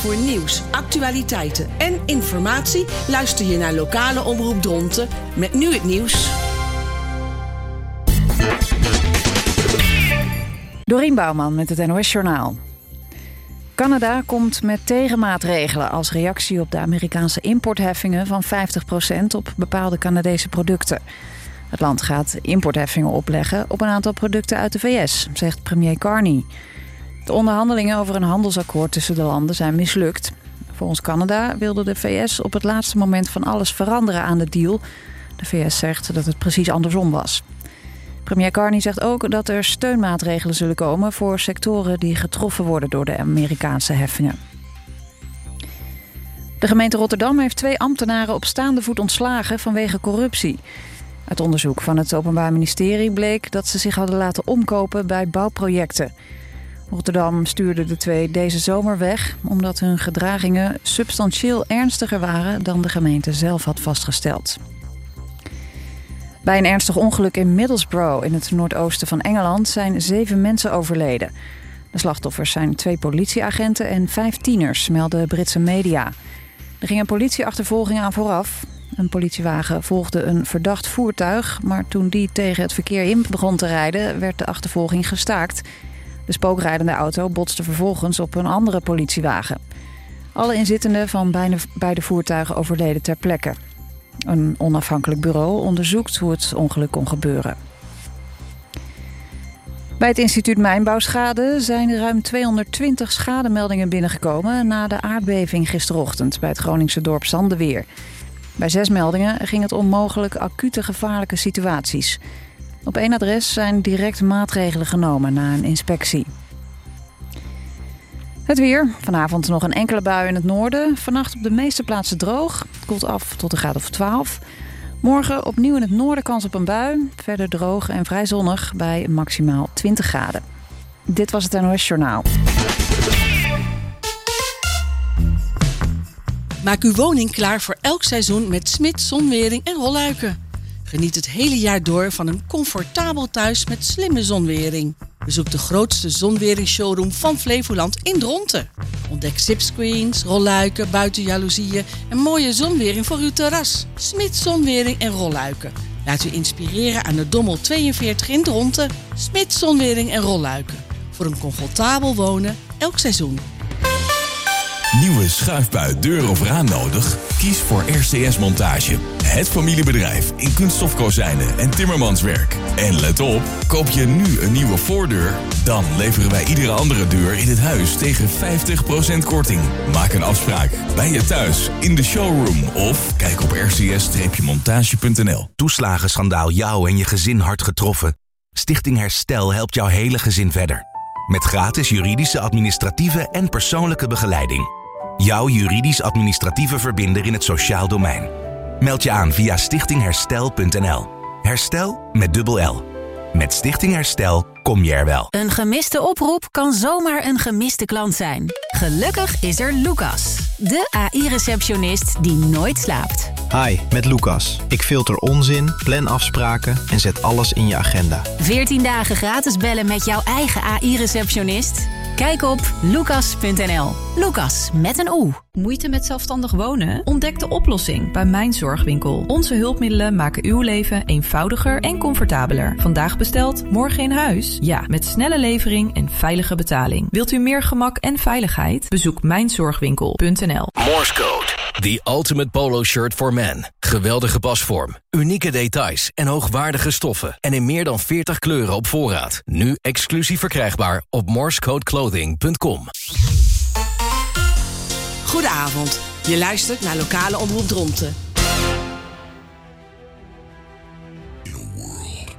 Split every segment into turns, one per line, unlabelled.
Voor nieuws, actualiteiten en informatie luister je naar lokale omroep Dronten met nu het nieuws.
Dorien Bouwman met het NOS Journaal. Canada komt met tegenmaatregelen als reactie op de Amerikaanse importheffingen van 50% op bepaalde Canadese producten. Het land gaat importheffingen opleggen op een aantal producten uit de VS, zegt premier Carney. De onderhandelingen over een handelsakkoord tussen de landen zijn mislukt. Volgens Canada wilde de VS op het laatste moment van alles veranderen aan de deal. De VS zegt dat het precies andersom was. Premier Carney zegt ook dat er steunmaatregelen zullen komen voor sectoren die getroffen worden door de Amerikaanse heffingen. De gemeente Rotterdam heeft 2 ambtenaren op staande voet ontslagen vanwege corruptie. Uit onderzoek van het Openbaar Ministerie bleek dat ze zich hadden laten omkopen bij bouwprojecten. Rotterdam stuurde de 2 deze zomer weg omdat hun gedragingen substantieel ernstiger waren dan de gemeente zelf had vastgesteld. Bij een ernstig ongeluk in Middlesbrough in het noordoosten van Engeland zijn 7 mensen overleden. De slachtoffers zijn 2 politieagenten en 5 tieners, melden Britse media. Er ging een politieachtervolging aan vooraf. Een politiewagen volgde een verdacht voertuig, maar toen die tegen het verkeer in begon te rijden, werd de achtervolging gestaakt. De spookrijdende auto botste vervolgens op een andere politiewagen. Alle inzittenden van beide voertuigen overleden ter plekke. Een onafhankelijk bureau onderzoekt hoe het ongeluk kon gebeuren. Bij het instituut Mijnbouwschade zijn ruim 220 schademeldingen binnengekomen na de aardbeving gisterochtend bij het Groningse dorp Zandeweer. Bij 6 meldingen ging het om mogelijk acute gevaarlijke situaties. Op 1 adres zijn direct maatregelen genomen na een inspectie. Het weer. Vanavond nog een enkele bui in het noorden. Vannacht op de meeste plaatsen droog. Het koelt af tot een graad of 12. Morgen opnieuw in het noorden kans op een bui. Verder droog en vrij zonnig bij maximaal 20 graden. Dit was het NOS Journaal.
Maak uw woning klaar voor elk seizoen met Smits Zonwering en Rolluiken. Geniet het hele jaar door van een comfortabel thuis met slimme zonwering. Bezoek de grootste zonweringsshowroom van Flevoland in Dronten. Ontdek zipscreens, rolluiken, buitenjaloezieën en mooie zonwering voor uw terras. Smits Zonwering en Rolluiken. Laat u inspireren aan de Dommel 42 in Dronten. Smits Zonwering en Rolluiken. Voor een comfortabel wonen elk seizoen.
Nieuwe schuifbui, deur of raam nodig? Kies voor RCS Montage. Het familiebedrijf in kunststofkozijnen en timmermanswerk. En let op, koop je nu een nieuwe voordeur, dan leveren wij iedere andere deur in het huis tegen 50% korting. Maak een afspraak bij je thuis, in de showroom of kijk op rcs-montage.nl.
Toeslagenschandaal jou en je gezin hard getroffen? Stichting Herstel helpt jouw hele gezin verder. Met gratis juridische, administratieve en persoonlijke begeleiding. Jouw juridisch-administratieve verbinder in het sociaal domein. Meld je aan via stichtingherstel.nl. Herstel met dubbel L. Met Stichting Herstel kom je er wel.
Een gemiste oproep kan zomaar een gemiste klant zijn. Gelukkig is er Lucas, de AI-receptionist die nooit slaapt.
Hi, met Lucas. Ik filter onzin, plan afspraken en zet alles in je agenda.
14 dagen gratis bellen met jouw eigen AI-receptionist? Kijk op lucas.nl. Lucas met een O.
Moeite met zelfstandig wonen? Ontdek de oplossing bij Mijn Zorgwinkel. Onze hulpmiddelen maken uw leven eenvoudiger en comfortabeler. Vandaag besteld, morgen in huis? Ja, met snelle levering en veilige betaling. Wilt u meer gemak en veiligheid? Bezoek mijnzorgwinkel.nl.
Morse Code. The ultimate polo shirt for men. Geweldige pasvorm, unieke details en hoogwaardige stoffen. En in meer dan 40 kleuren op voorraad. Nu exclusief verkrijgbaar op morsecodeclothing.com.
Goedenavond. Je luistert naar lokale omroep Dronten.
In a world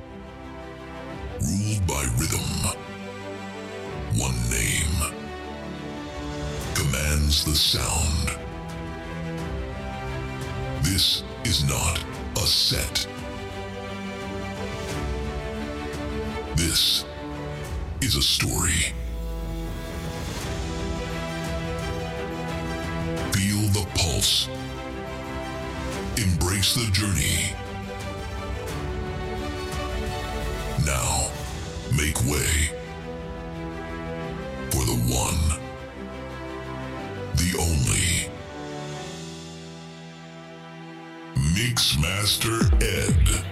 ruled by rhythm, one name commands the sound. This is not a set. This is a story. Feel the pulse. Embrace the journey. Now, make way for the one the only Mixmaster Ed.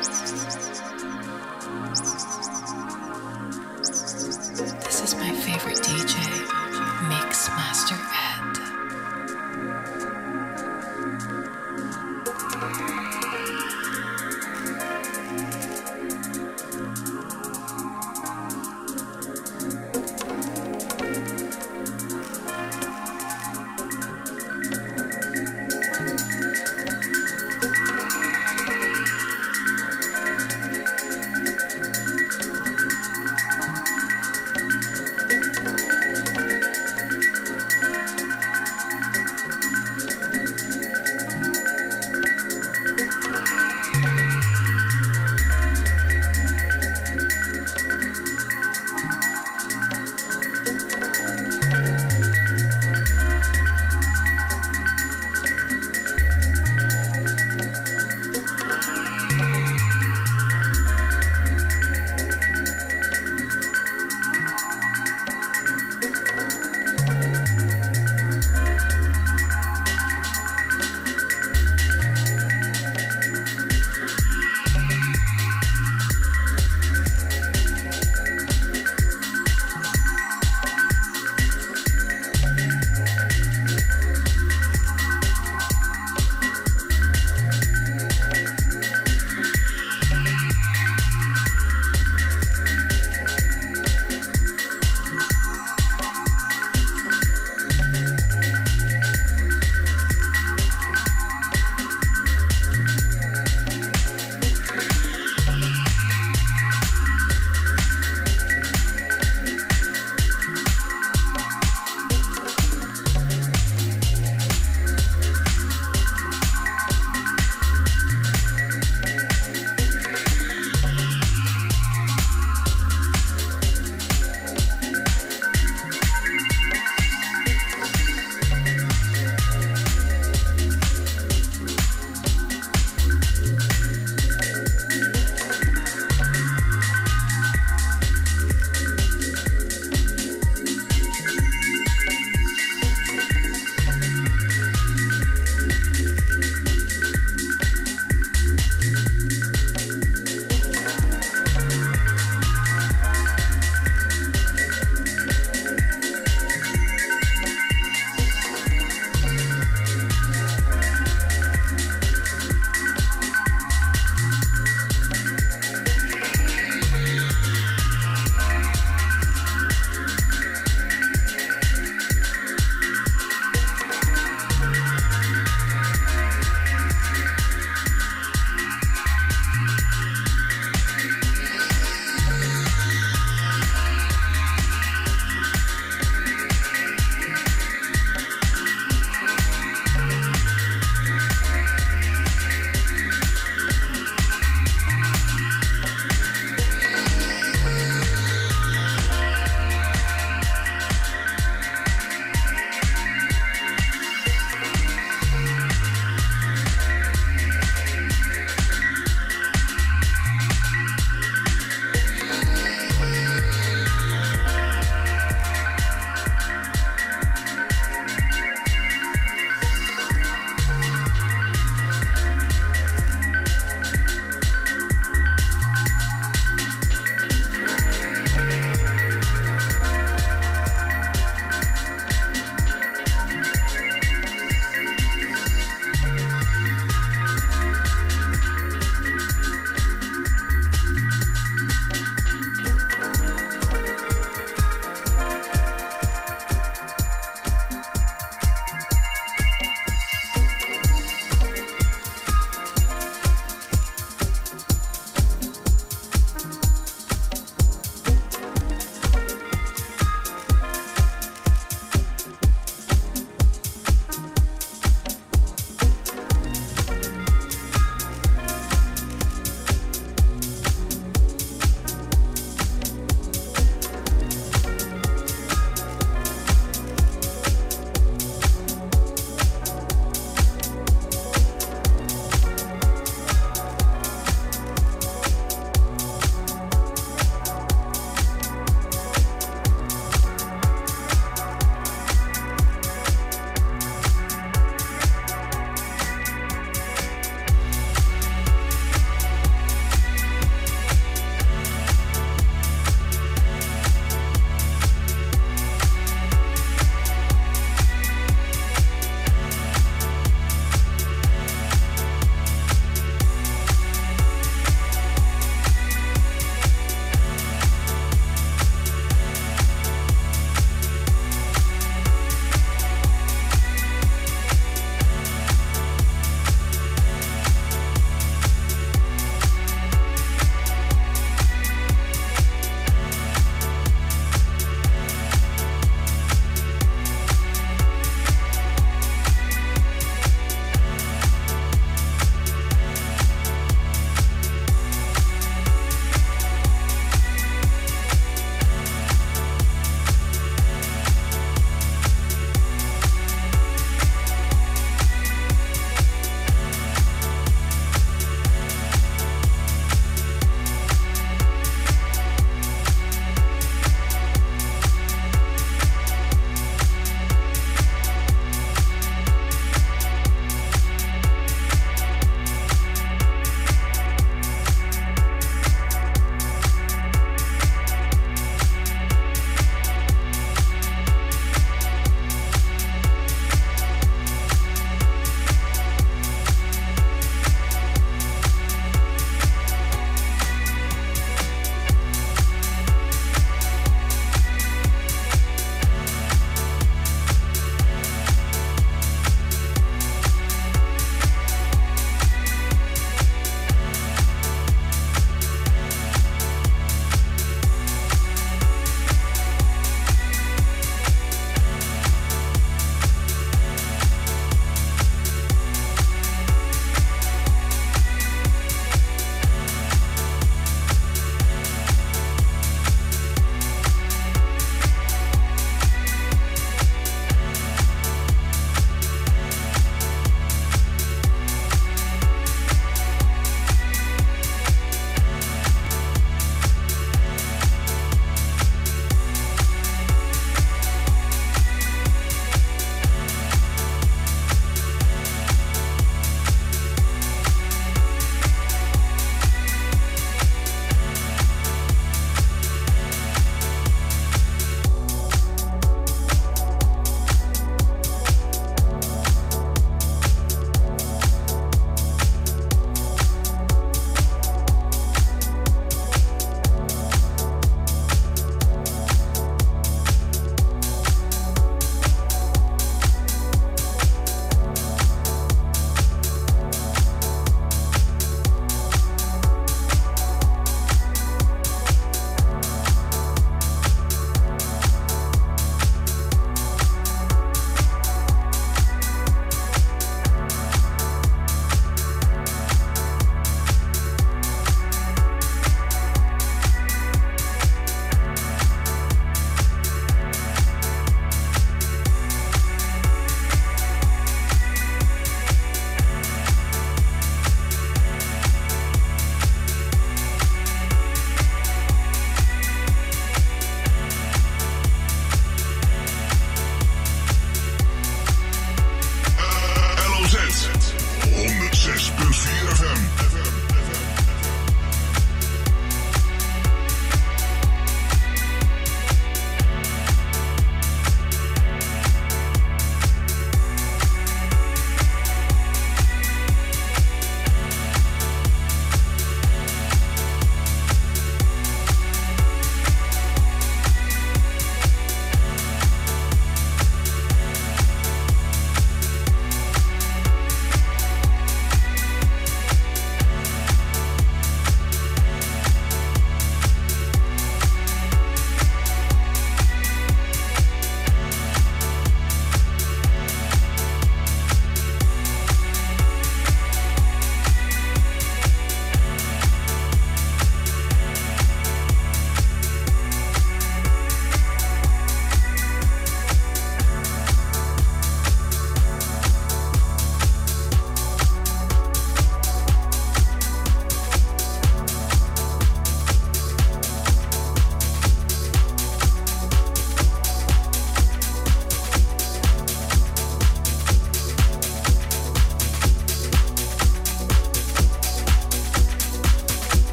This is my favorite DJ, Mixmaster Ed.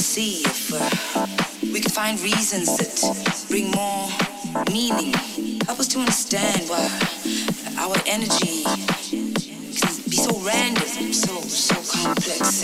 see if we can find reasons that bring more meaning. Help us to understand why our energy can be so random, so complex.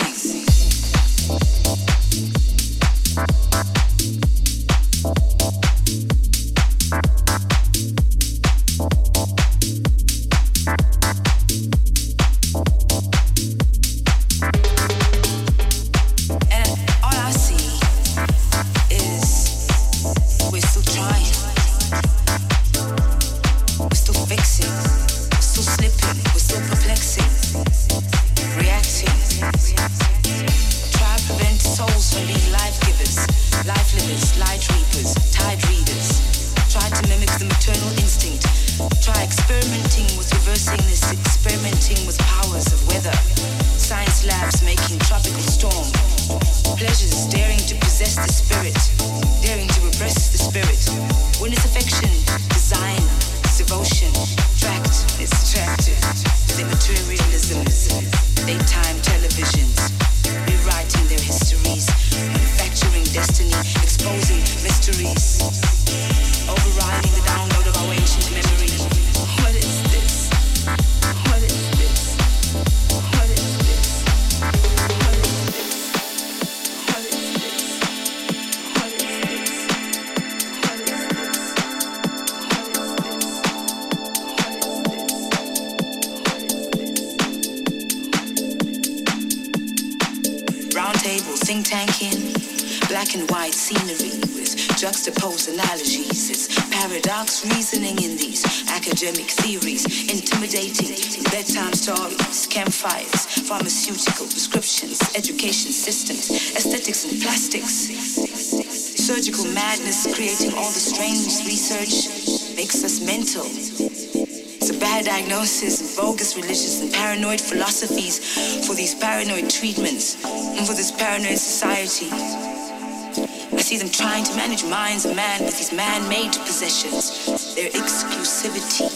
Juxtaposed analogies, it's paradox reasoning in these academic theories, intimidating bedtime stories, campfires, pharmaceutical prescriptions, education systems, aesthetics and plastics, surgical madness creating all the strange research makes us mental. It's a bad diagnosis, bogus religions and paranoid philosophies for these paranoid treatments and for this paranoid society. I see them trying to manage minds of man with these man-made possessions, their exclusivity.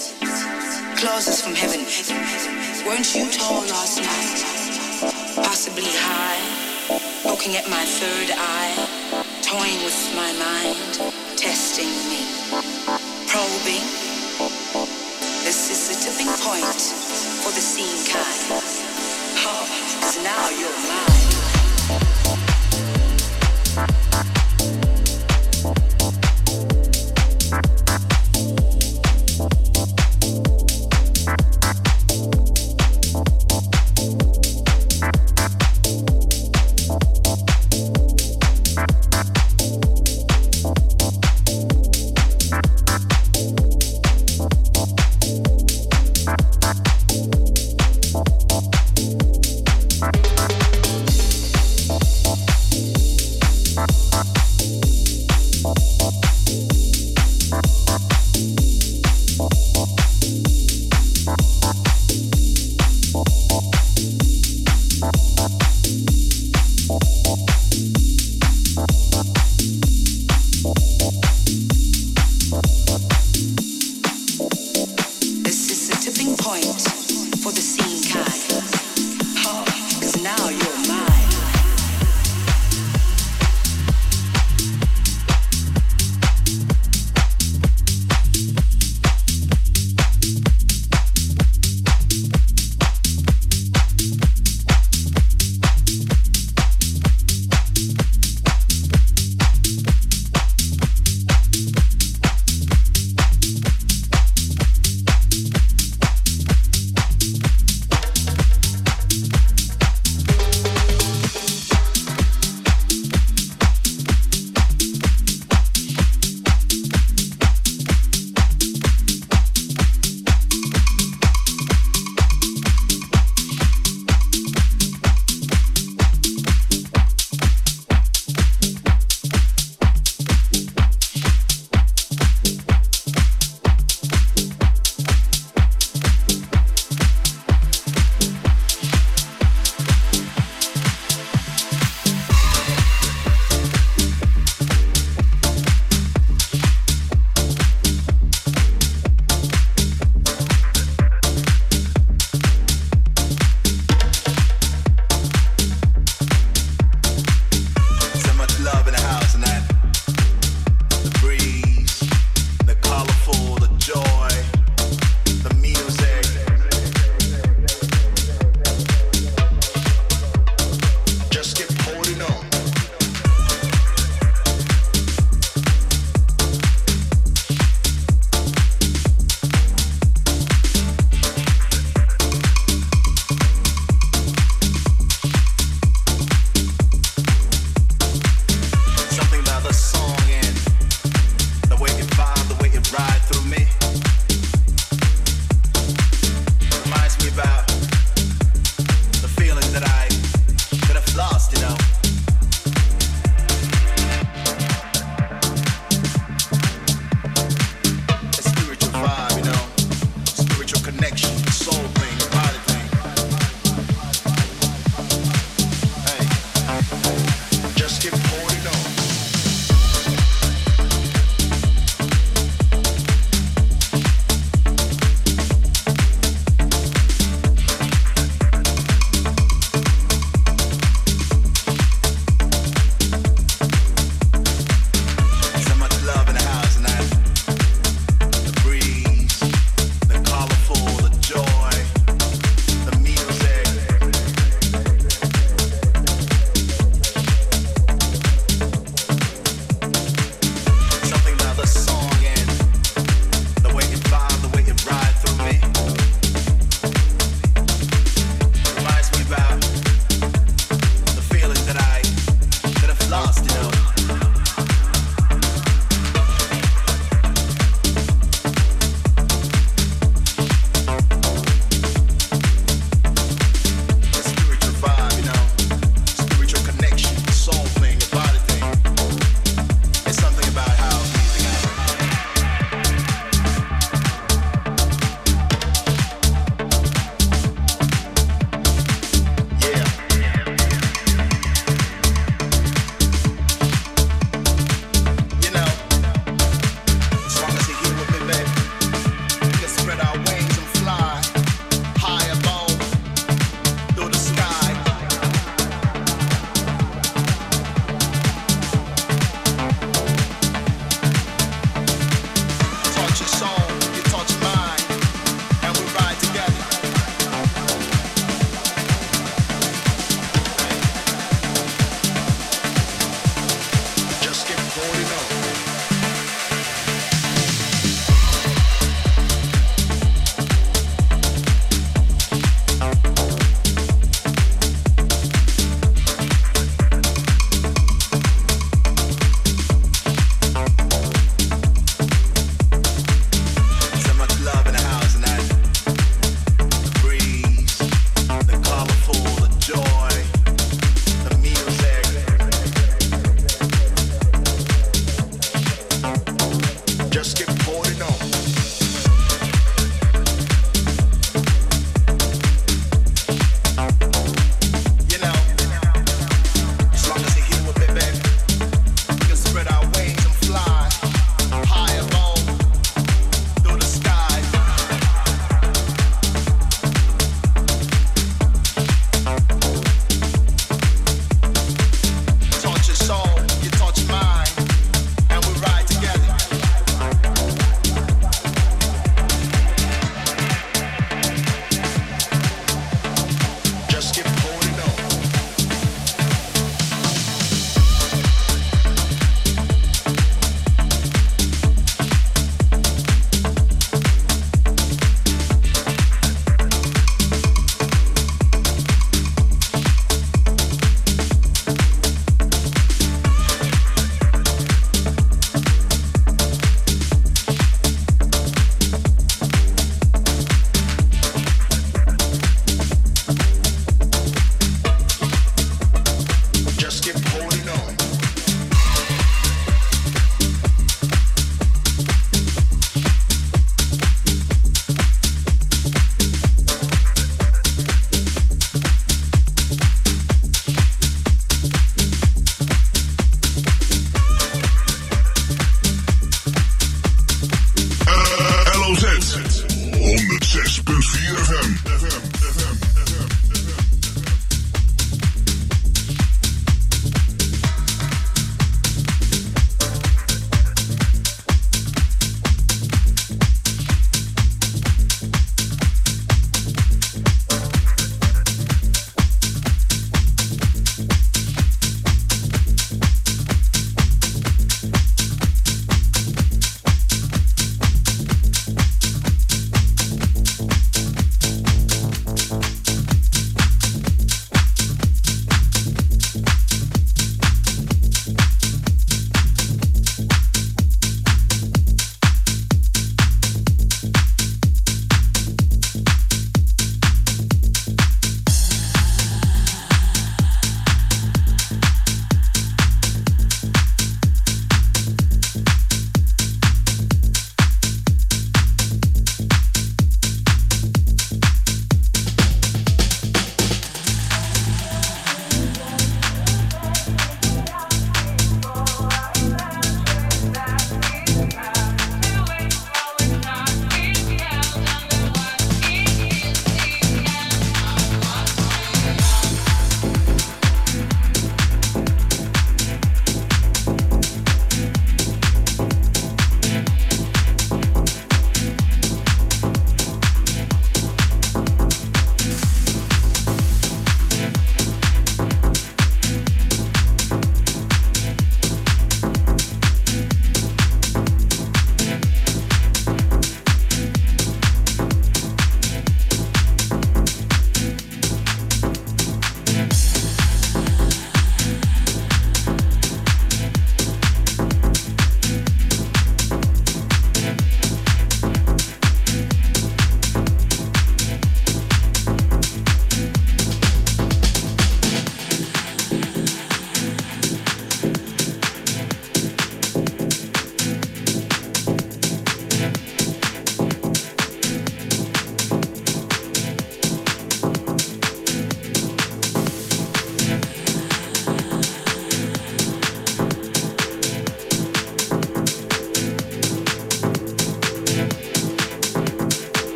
Clauses from heaven. Weren't you tall last night? Possibly high, poking at my third eye, toying with my mind, testing me, probing. This is the tipping point for the seen kind. Oh, 'cause now you're mine.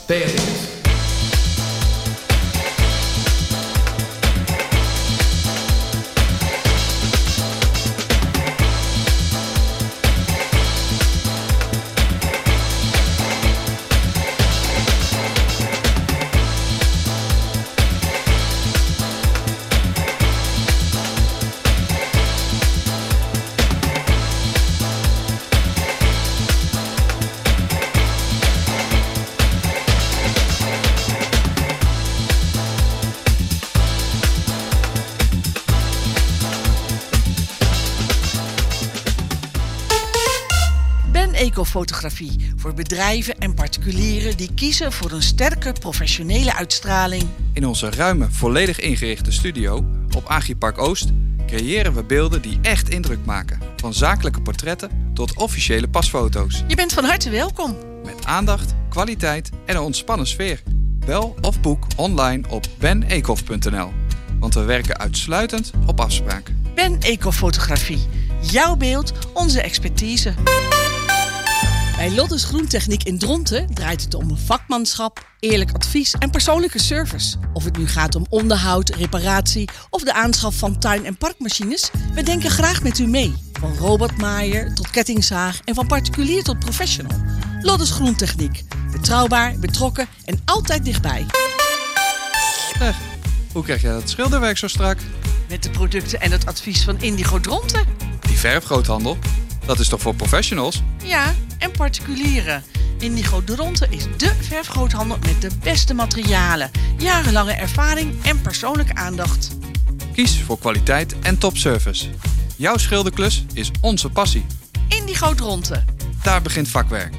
Theater.
Ecofotografie voor bedrijven en particulieren die kiezen voor een sterke professionele uitstraling.
In onze ruime, volledig ingerichte studio op Agripark Oost creëren we beelden die echt indruk maken. Van zakelijke portretten tot officiële pasfoto's.
Je bent van harte welkom.
Met aandacht, kwaliteit en een ontspannen sfeer. Bel of boek online op benecof.nl. Want we werken uitsluitend op afspraak.
Ben Ecofotografie. Jouw beeld, onze expertise. Bij Lottes Groentechniek in Dronten draait het om vakmanschap, eerlijk advies en persoonlijke service. Of het nu gaat om onderhoud, reparatie of de aanschaf van tuin- en parkmachines, we denken graag met u mee. Van robotmaaier tot kettingzaag en van particulier tot professional. Lottes Groentechniek. Betrouwbaar, betrokken en altijd dichtbij.
Hoe krijg jij dat schilderwerk zo strak?
Met de producten en het advies van Indigo Dronten.
Die verfgroothandel? Dat is toch voor professionals?
Ja, en particulieren. Indigo Dronten is dé verfgroothandel met de beste materialen, jarenlange ervaring en persoonlijke aandacht.
Kies voor kwaliteit en topservice. Jouw schilderklus is onze passie.
Indigo Dronten.
Daar begint vakwerk.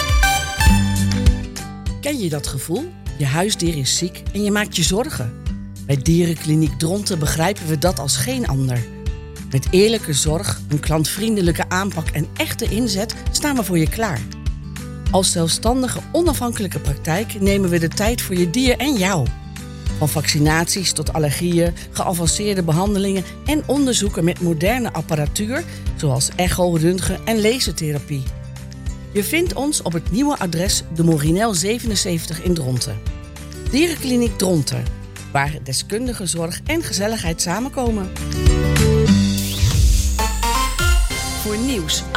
Ken je dat gevoel? Je huisdier is ziek en je maakt je zorgen. Bij Dierenkliniek Dronten begrijpen we dat als geen ander. Met eerlijke zorg, een klantvriendelijke aanpak en echte inzet staan we voor je klaar. Als zelfstandige, onafhankelijke praktijk nemen we de tijd voor je dier en jou. Van vaccinaties tot allergieën, geavanceerde behandelingen en onderzoeken met moderne apparatuur, zoals echo, röntgen en lasertherapie. Je vindt ons op het nieuwe adres de Morinel 77 in Dronten. Dierenkliniek Dronten, waar deskundige zorg en gezelligheid samenkomen. Voor nieuws,